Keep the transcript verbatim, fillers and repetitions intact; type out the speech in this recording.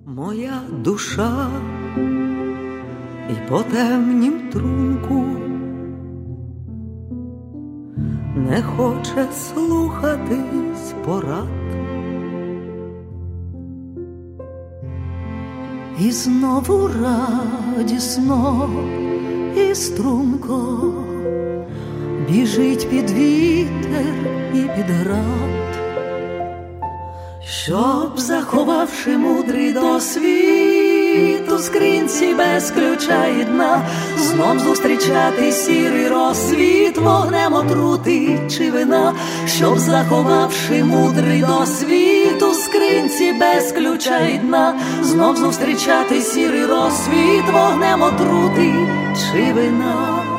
Моя душа і по темнім трунку не хоче слухатись порад. І знову радісно і струнко біжить під вітер і під град, щоб, заховавши мудрий досвід у скринці без ключа і дна, знов зустрічати сірий розсвіт вогнем отрути чи вина. Щоб, заховавши мудрий досвід у скринці без ключа і дна, знов зустрічати сірий розсвіт вогнем отрути чи вина.